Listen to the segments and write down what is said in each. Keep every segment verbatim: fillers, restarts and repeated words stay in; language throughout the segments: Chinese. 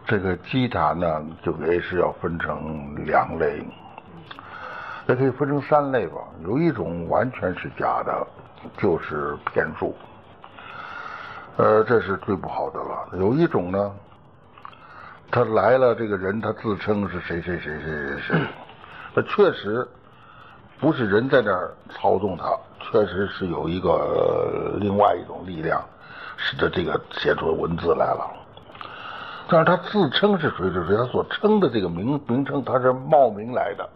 这个祭坛呢，就也是要分成两类，也可以分成三类吧。有一种完全是假的，就是骗术，呃，这是最不好的了。有一种呢，他来了，这个人他自称是谁谁谁谁谁谁，那确实不是人在那儿操纵他，确实是有一个、呃、另外一种力量，使得这个写出文字来了。但是他自称是谁是谁，他所称的这个名名称他是冒名来的，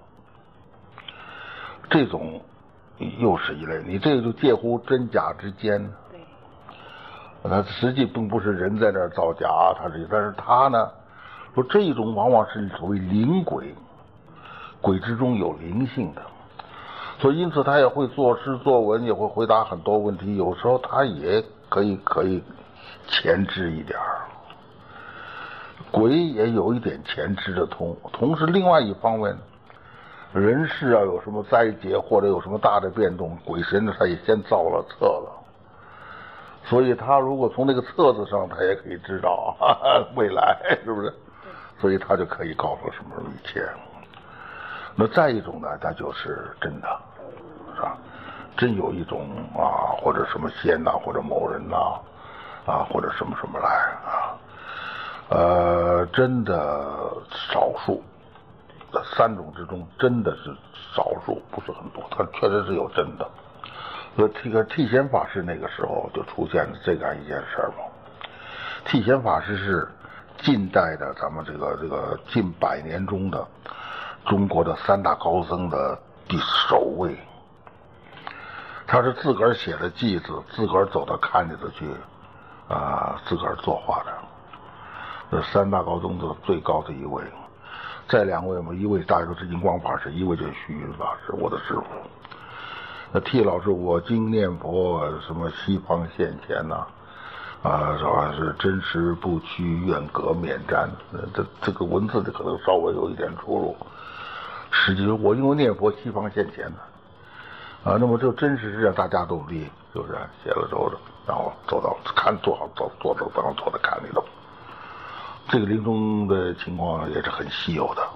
这种又是一类，你这个就介乎真假之间。他实际并不是人在那儿造假，他是，但是他呢，说这种往往是所谓灵鬼，鬼之中有灵性的，所以因此他也会作诗作文，也会回答很多问题，有时候他也可以可以前知一点儿。鬼也有一点前知的通，同时另外一方面，人世啊有什么灾劫或者有什么大的变动，鬼神呢他也先造了册了，所以他如果从那个册子上，他也可以知道哈哈未来，是不是？所以他就可以告诉什么一切。那再一种呢，那就是真的，是吧？真有一种啊，或者什么仙呐、啊，或者某人呐、啊，啊，或者什么什么来啊。呃，真的少数，三种之中真的是少数，不是很多。它确实是有真的。呃，这个替贤法师那个时候就出现了这样一件事嘛。替贤法师是近代的咱们这个这个近百年中的中国的三大高僧的第首位。他是自个儿写的偈子，自个儿走到龛里头去啊、呃，自个儿作画的。这三大高僧的最高的一位，再两位嘛，一位大就是印光法师，一位就是虚云法师，我的师傅。那替老师，我今念佛，什么西方现前呐、啊，啊，是吧？是真实不屈，愿隔面瞻。这这个文字的可能稍微有一点出入。实际我因为念佛，西方现前呢，啊，那么就真实是让大家都立，就是写了之后，然后走到看坐好坐坐到然后坐在龛里头。这个临终的情况也是很稀有的。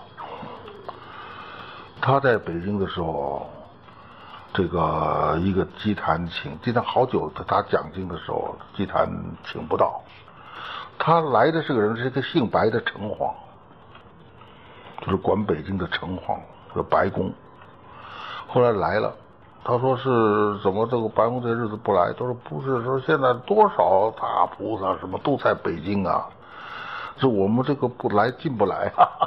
他在北京的时候，这个一个祭坛请祭坛好久，他讲经的时候祭坛请不到。他来的这个人是一个姓白的城隍，就是管北京的城隍，是白公。后来来了，他说是怎么这个白公这日子不来？他说不是，说现在多少大菩萨什么都在北京啊。是我们这个不来进不来啊！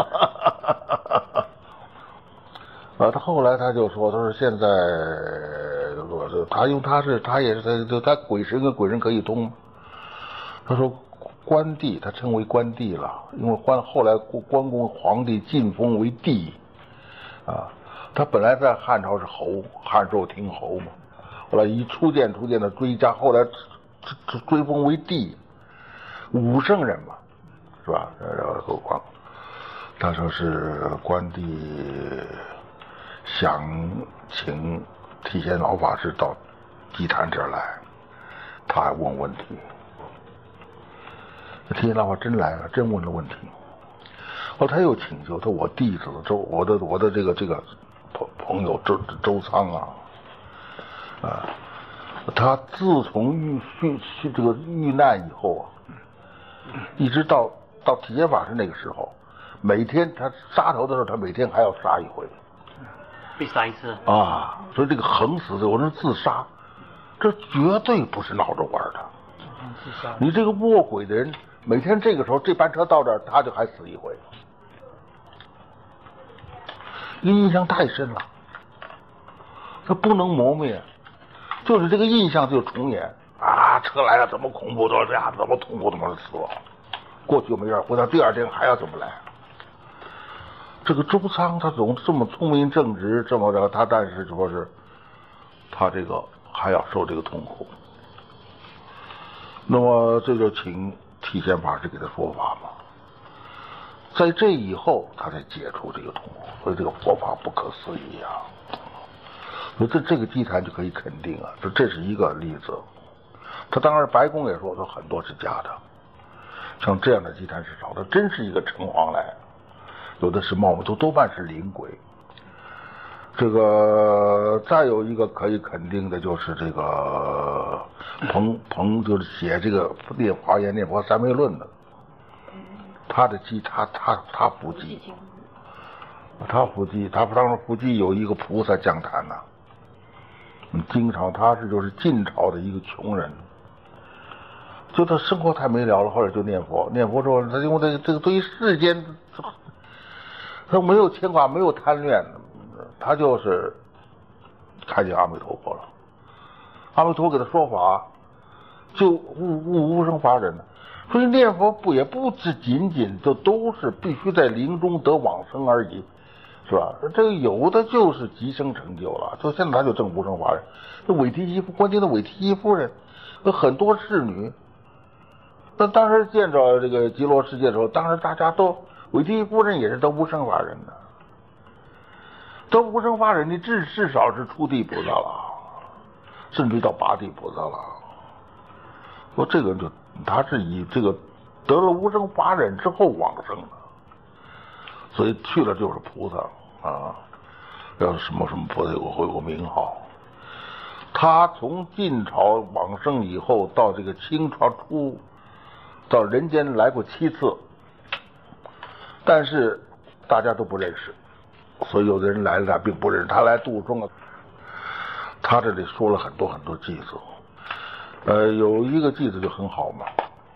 啊，他后来他就说，他说现在我他因为他是他也是他他鬼神跟鬼神可以通，他说关帝他称为关帝了，因为关后来关公皇帝晋封为帝啊，他本来在汉朝是侯，汉寿亭侯嘛，后来一初见初见的追加，后来追封为帝，武圣人嘛。是吧？然后光，他说是关帝想请替贤老法师到祭坛这儿来，他还问问题。替贤老法真来了，真问了问题。后他又请求他，我弟子周，我的我的这个这个朋朋友周周仓啊，啊，他自从遇遇这个遇难以后啊，一直到。到替贤法师那个时候，每天他杀头的时候，他每天还要杀一回， 被杀一次啊！所以这个横死的，我说自杀，这绝对不是闹着玩的。你这个卧轨的人，每天这个时候这班车到这儿，他就还死一回，印象太深了，他不能磨灭，就是这个印象就重演啊！车来了怎么恐怖，多少呀，怎么痛苦，怎么死了。过去没事，回到第二天还要怎么来？这个周仓他总这么聪明正直，这么着他，但是说是他这个还要受这个痛苦。那么这就请替贤法师给他说法嘛。在这以后，他才解除这个痛苦，所以这个佛法不可思议啊！所以这这个祭坛就可以肯定啊，这这是一个例子。他当然白公也说，说很多是假的。 像这样的祭坛是少的，真是一个城隍来，有的是冒昧，都多半是灵鬼。这个再有一个可以肯定的就是这个彭彭就是写这个念华严念佛三昧论的，他的祭他他他伏祭，他伏祭，他当时伏祭有一个菩萨降坛呐、啊，嗯，经常他是就是晋朝的一个穷人，就他生活太没聊了，后来就念佛，念佛之后，他因为这个这个对于世间，他没有牵挂，没有贪恋。他就是看见阿弥陀佛了，阿弥陀佛给他说法，就悟悟无生法忍了。所以念佛不也不只仅仅就都是必须在临终得往生而已，是吧？这个有的就是即生成就了，就现在他就证无生法忍。这韦提希夫，关键的韦提希夫人，有很多侍女。那当时见着这个极乐世界的时候，当时大家都韦提希夫人也是得无生法忍的。得无生法忍，你至至少是初地菩萨了，甚至到八地菩萨了。说这个就他是以这个得了无生法忍之后往生的，所以去了就是菩萨啊，要什么什么菩萨有个有个名号。他从晋朝往生以后，到这个清朝初，到人间来过七次，但是大家都不认识。所以有的人来了他并不认识，他来度众啊。他这里说了很多很多偈子，呃，有一个偈子就很好嘛，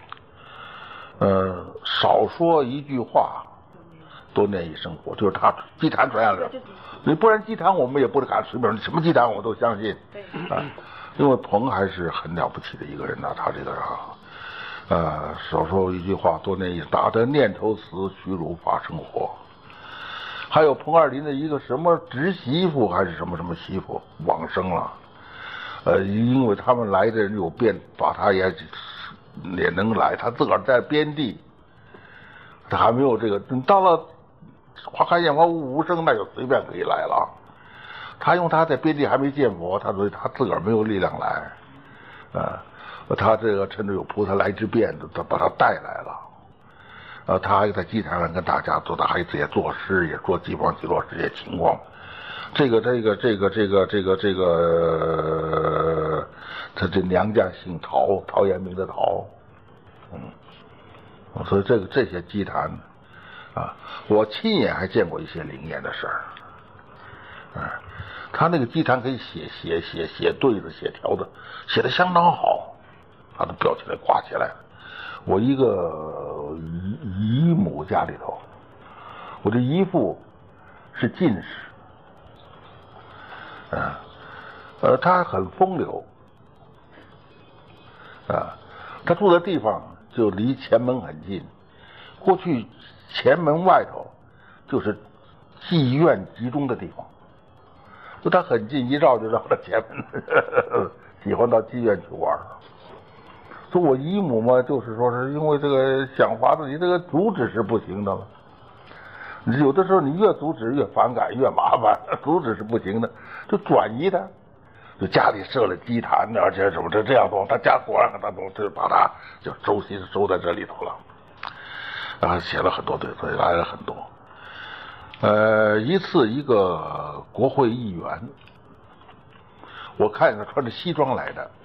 呃，少说一句话，多念一声佛，就是他祭坛传下来的。你不然祭坛我们也不敢随便，什么祭坛我都相信。啊，因为彭还是很了不起的一个人呐、啊，他这个啊，呃，少说一句话，多念一声，打得念头死，虚如法生活。还有彭二林的一个什么侄媳妇还是什么什么媳妇往生了，呃，因为他们来的人有变，把他也也能来，他自个儿在边地，他还没有这个，到了花开焰花无无声，那就随便可以来了。他用他在边地还没见佛，他所以他自个儿没有力量来，呃，他这个趁着有菩萨来之便，他把他带来了。呃，他还在祭坛上跟大家做，他还也作诗，也说西方极乐世界情况。这个这个这个这个这个这个，呃、他这娘家姓陶，陶渊明的陶，嗯，所以这个这些祭坛啊，我亲眼还见过一些灵验的事儿。嗯，他那个祭坛可以写写写写对子、写条子，写的相当好，他都裱起来挂起来了。我一个姨姨母家里头，我的姨父是进士，啊，呃，他很风流，啊，他住的地方就离前门很近，过去前门外头就是妓院集中的地方，就他很近，一绕就绕到前门，呵呵，喜欢到妓院去玩。说我姨母嘛，就是说是因为这个想法子，你这个阻止是不行的了。有的时候你越阻止越反感，越麻烦，阻止是不行的，就转移他。就家里设了祭坛，而且什么这这样做，他家果然他都就把他就收心收在这里头了。然后写了很多对，所以来了很多。呃，一次一个国会议员，我看见他穿着西装来的。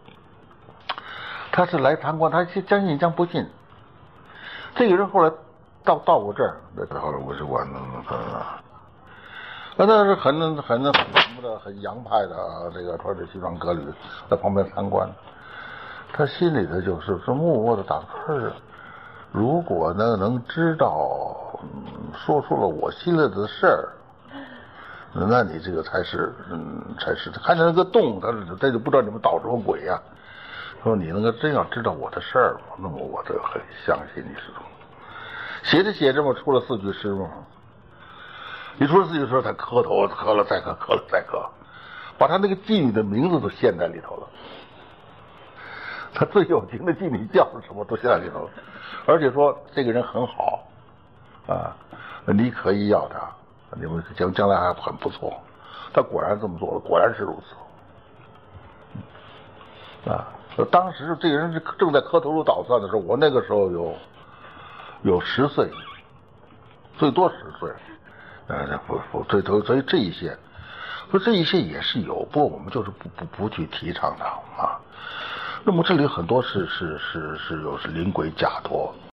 他是来参观，他将信将不信。这个人后来到到我这儿，后来我是管啊，那是很很很什么的，很洋派的啊，这个穿着西装革履在旁边参观。他心里头就是说默默的打字，如果呢能知道，嗯，说出了我心里的事儿，那你这个才是，嗯，才是看见那个洞，他他就不知道你们捣什么鬼呀、啊。说你那个真要知道我的事儿嘛，那么我这很相信你是什么。写着写着嘛，出了四句诗嘛。你出了四句诗，他磕头，磕了再磕，磕了再磕，把他那个妓女的名字都献在里头了。他最有情的妓女叫什么都献在里头了，而且说这个人很好啊，你可以要他，你们将将来还很不错。他果然这么做了，果然是如此。啊， 当时这个人是正在磕头颅捣蒜的时候，我那个时候有有十岁，最多十岁，呃，不不，最多所以这一些，说这一些也是有，不过我们就是不不不去提倡它啊。那么这里很多是是是是有是灵鬼假托。